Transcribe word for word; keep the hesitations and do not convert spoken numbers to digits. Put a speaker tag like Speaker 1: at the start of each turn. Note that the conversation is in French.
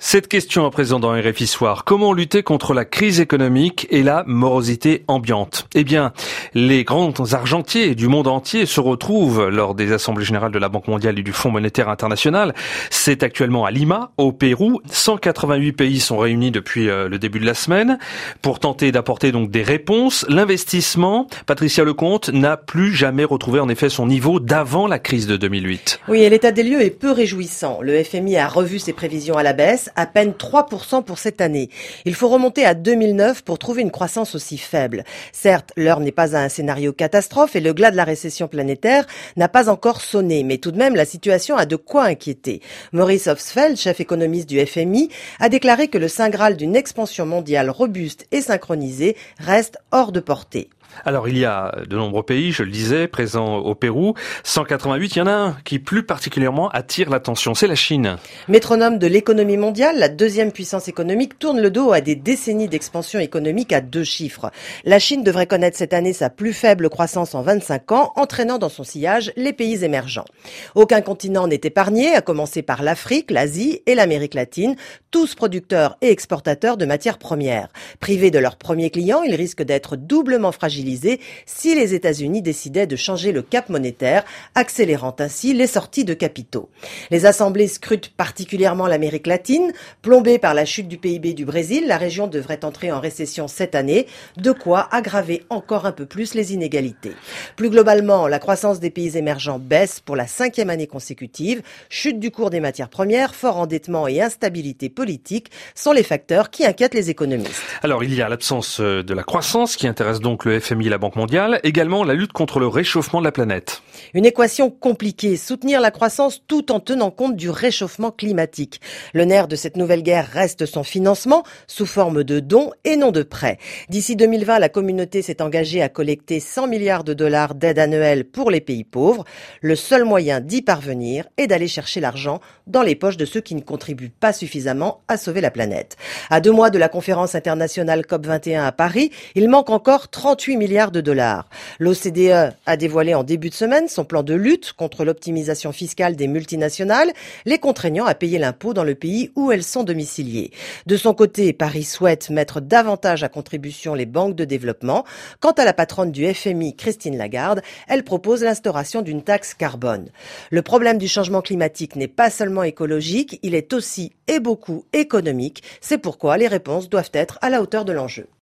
Speaker 1: Cette question à présent dans R F I Soir. Comment lutter contre la crise économique et la morosité ambiante? Eh bien, les grands argentiers du monde entier se retrouvent lors des assemblées générales de la Banque mondiale et du Fonds monétaire international. C'est actuellement à Lima, au Pérou. cent quatre-vingt-huit pays sont réunis depuis euh, le début de la semaine pour tenter d'apporter donc des réponses. L'investissement, Patricia Lecomte, n'a plus jamais retrouvé en effet son niveau d'avant la crise de deux mille huit.
Speaker 2: Oui, et l'état des lieux est peu réjouissant. Le F M I a revu ses prévisions à la baisse, à peine trois pour cent pour cette année. Il faut remonter à deux mille neuf pour trouver une croissance aussi faible. Certes, l'heure n'est pas à un scénario catastrophe et le glas de la récession planétaire n'a pas encore sonné, mais tout de même la situation a de quoi inquiéter. Maurice Obstfeld, chef économiste du F M I, a déclaré que le saint graal d'une expansion mondiale robuste et synchronisée reste hors de portée.
Speaker 1: Alors il y a de nombreux pays, je le disais, présents au Pérou. cent quatre-vingt-huit, il y en a un qui plus particulièrement attire l'attention, c'est la Chine.
Speaker 2: Métronome de l'économie mondiale, la deuxième puissance économique tourne le dos à des décennies d'expansion économique à deux chiffres. La Chine devrait connaître cette année sa plus faible croissance en vingt-cinq ans, entraînant dans son sillage les pays émergents. Aucun continent n'est épargné, à commencer par l'Afrique, l'Asie et l'Amérique latine, tous producteurs et exportateurs de matières premières. Privés de leurs premiers clients, ils risquent d'être doublement fragilisés si les États-Unis décidaient de changer le cap monétaire, accélérant ainsi les sorties de capitaux. Les assemblées scrutent particulièrement l'Amérique latine. Plombée par la chute du P I B du Brésil, la région devrait entrer en récession cette année, de quoi aggraver encore un peu plus les inégalités. Plus globalement, la croissance des pays émergents baisse pour la cinquième année consécutive. Chute du cours des matières premières, fort endettement et instabilité politique sont les facteurs qui inquiètent les économistes.
Speaker 1: Alors il y a l'absence de la croissance qui intéresse donc le F M I et la Banque mondiale, également la lutte contre le réchauffement de la planète.
Speaker 2: Une équation compliquée, soutenir la croissance tout en tenant compte du réchauffement climatique. Le nerf de cette nouvelle guerre reste son financement, sous forme de dons et non de prêts. D'ici deux mille vingt, la communauté s'est engagée à collecter cent milliards de dollars d'aide annuelle pour les pays pauvres. Le seul moyen d'y parvenir est d'aller chercher l'argent dans les poches de ceux qui ne contribuent pas suffisamment à sauver la planète. À deux mois de la conférence internationale COP vingt et un à Paris, il manque encore trente-huit milliards de dollars. L'O C D E a dévoilé en début de semaine son plan de lutte contre l'optimisation fiscale des multinationales, les contraignant à payer l'impôt dans le pays où elles sont domiciliées. De son côté, Paris souhaite mettre davantage à contribution les banques de développement. Quant à la patronne du F M I, Christine Lagarde, elle propose l'instauration d'une taxe carbone. Le problème du changement climatique n'est pas seulement écologique, il est aussi et beaucoup économique. C'est pourquoi les réponses doivent être à la hauteur de l'enjeu.